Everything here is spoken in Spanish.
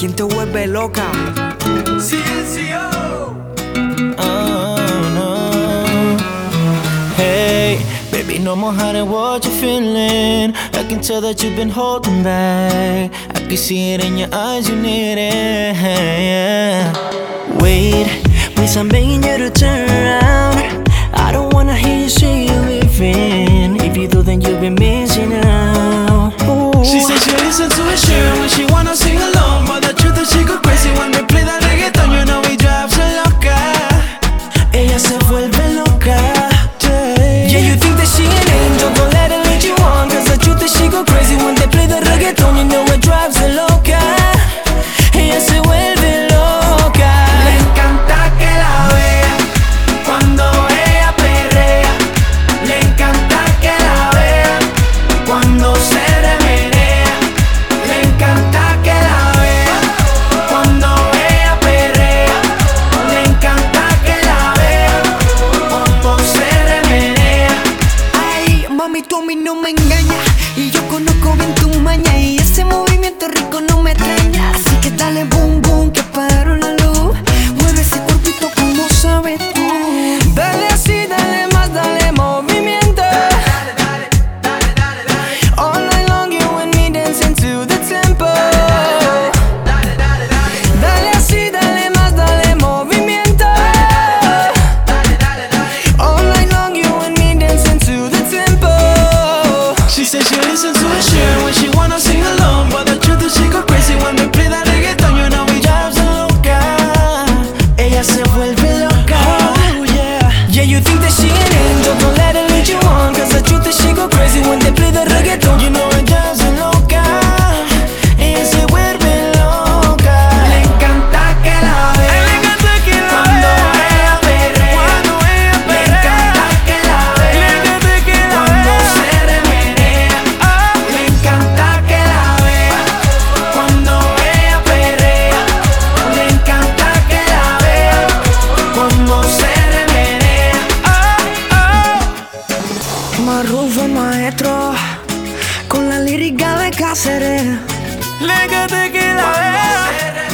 ¿Quién te vuelve loca? Ciencio. Oh no. Hey, baby, no more hiding what you're feeling. I can tell that you've been holding back. I can see it in your eyes, you need it. Yeah. Wait, please, I'm begging you to turn around. I don't wanna hear you say you're leaving. If you do, then you'll be missing out. Ooh. She said she listen to a share when she wanna sing along, but the truth is she go crazy when we play that reggaeton. You know he drives her loca. Ella se vuelve loca. Yeah, you think that she an angel, don't let her lead you on, cause the truth is she go crazy when they play the reggaeton. You know it drives her loca. Ella se vuelve loca. Le encanta que la vea cuando ella perrea. Le encanta que la vea cuando se remenea. Le encanta que la vea cuando ella perrea. Le encanta que la vea cuando se remenea. Ay, mami, tú a mí no me engañas, y yo conozco bien tu maña, y ese movimiento rico no me extraña. Así que dale boom boom, que apagaron la luz. Mueve ese cuerpito como sabes tú. Dale así, dale más, dale movimiento. All night long you and me dancing to the tempo. Dale así, dale más, dale movimiento. All night long you and me dancing to the tempo. She said she listen to a share when she wanna sing along, but the truth is she go crazy when we play that reggaeton. You know he drives her loca. Ella se vuelve loca. Oh yeah. Yeah, you think that she an angel, don't let her lead you on, cause the truth is she go crazy when they play the reggaeton. You know it drives her loca. Ella se vuelve loca. Le encanta que la vea cuando ella perrea. Le encanta que la vea cuando se remenea. Le encanta que la vea cuando ella perrea. Le encanta que la vea cuando se remenea. Marrufo maestro, con la lírica de Cáceres. Le encanta que la vea.